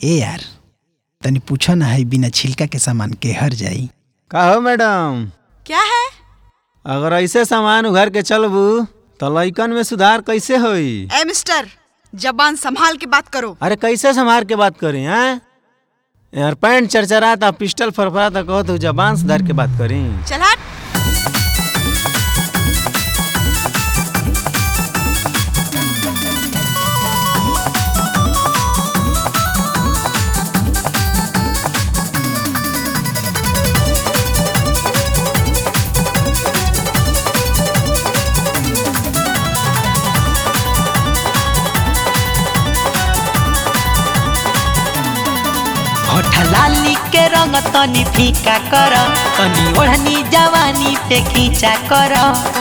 ए यार तनी पूछो ना है बिना छिलका के सामान के हर जाई। का हो मैडम, क्या है? अगर ऐसे सामान उघर के चलबू तो लइकन में सुधार कैसे होई? ए मिस्टर, जबान संभाल के बात करो। अरे कैसे संभाल के बात करी हैं? यार पैंट चरचराता, पिस्टल फरफराता, कहो तो जबान सुधार के बात करी। चल हट। लाली के रंग तनी फीका कर, तनी ओढ़नी जवानी पे खींचा कर।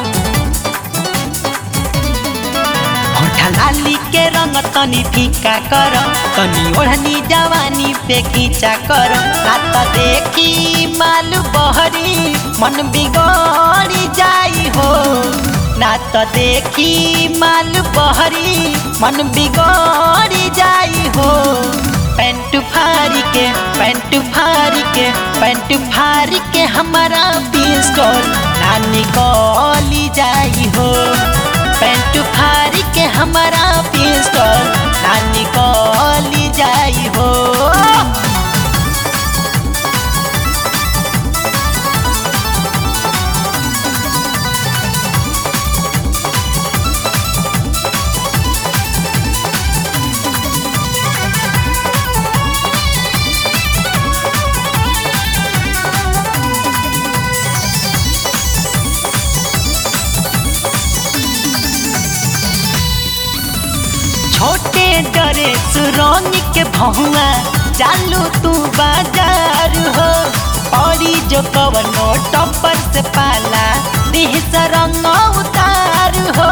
लाली के रंग तनी फीका कर, तनी ओढ़नी जवानी पे खींचा कर। रात देखी माल बहरी मन बिगड़ी जाई हो, रात देखी माल बहरी मन बिगड़ी जाई हो। पैंट फाड़ी के पैंट फाड़ी के पैंट फाड़ी के हमारा पिस्टल ना निकली जाई हो। पैंट फाड़ी के हमारा पिस्टल ना निकली जाई हो। छोटे डरे सुरंग के भहुआ चालू तू बाजार हो, औरी जो कवनो टप्पर से पाला देह सरंग उतार हो।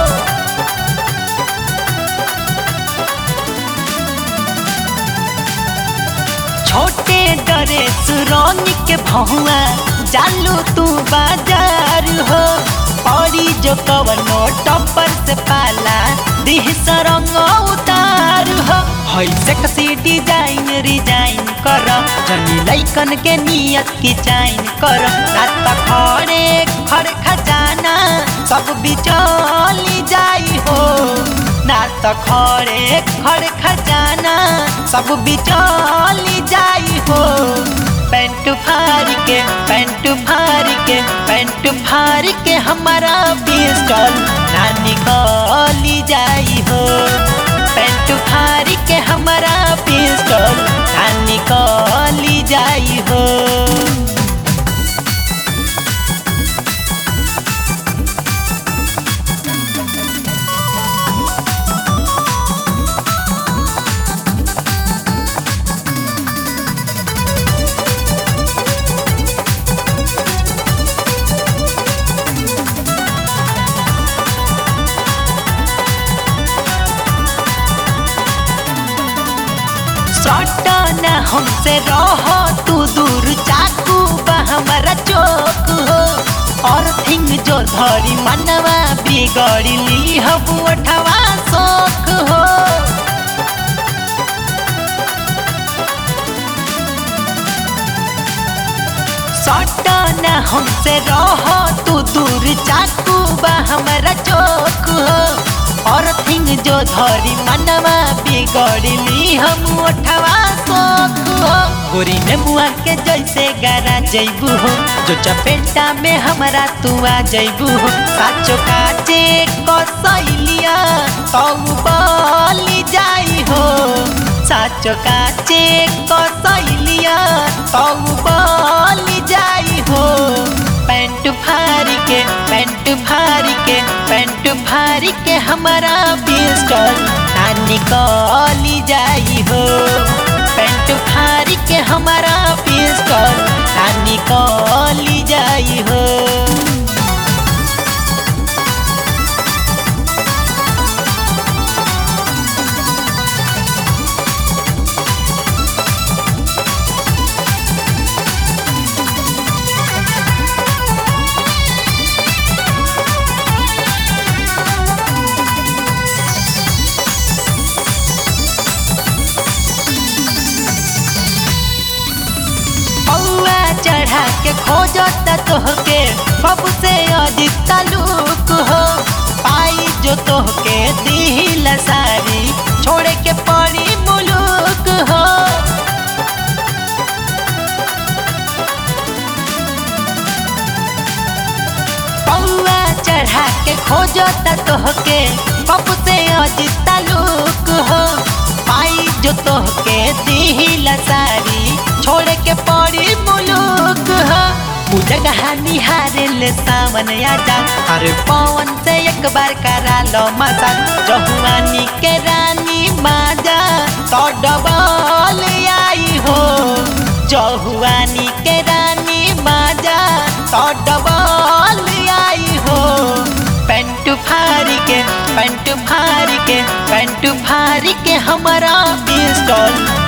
छोटे डरे सुरंग के भहुआ चालू तू बाजार हो, औरी जो कवनो टप्पर से पाला देह सरंग उतार हो। सेक्सी डिजाइन रिजाइन कर, जनी लइकन के नियत की चाइन कर। रात खड़े खड़ खजाना सब बिचौली जाई हो, रात खड़े खड़ खजाना सब बिचौली जाई हो। पैंट फाड़ के पैंट फाड़ के पैंट फाड़ के हमारा पिस्टल ना निकली जाई हो। पैंट फाड़ के हमारा पिस्टल ना निकली जाई हो। सटना हमसे रहो तू दूर, चाकू बा हमारा चोक हो। और थिंग जो धरी मनवा बिगड़ी ली हबू उठवा शौक हो। सटना हमसे रहो तू दूर, चाकू बा हमारा चोक हो। और थिंग जो धरी मनवा बिगड़ी ली हम उठवा शौक हो। गोरी ने मुआ के जैसे गारा जैबू हो, जो चपेटा में हमारा तू आ जैबू हो। काचो काचे कसैलिया तो बोली जाई हो, साचो काचे कसैलिया तो बोली जाई हो। पैंट फाड़ के पैंट फाड़ के पैंट फाड़ के हमारा पिस्टल ना निकली जाई हो। पैंट फाड़ के हमारा पिस्टल ना निकली जाई हो। खोजता तोहके बाबू से अजित तालुक हो पाई जो तोहके दिल सारी छोड़े के पड़ी मुलुक हो पौआ चढ़ा के खोजता तोहके बाबू से अजित तालुक हो पाई जो तोहके दिल सारी छोड़े के पड़ी मुलुक हो जगह निहारे ले सावन आजा अरे पवन से एक बार करा लो मजा जहुआनी के रानी माजा तो डबल आई हो जहुआनी के रानी माजा तो डबल आई हो पेंट फारी के हमारा पिस्टल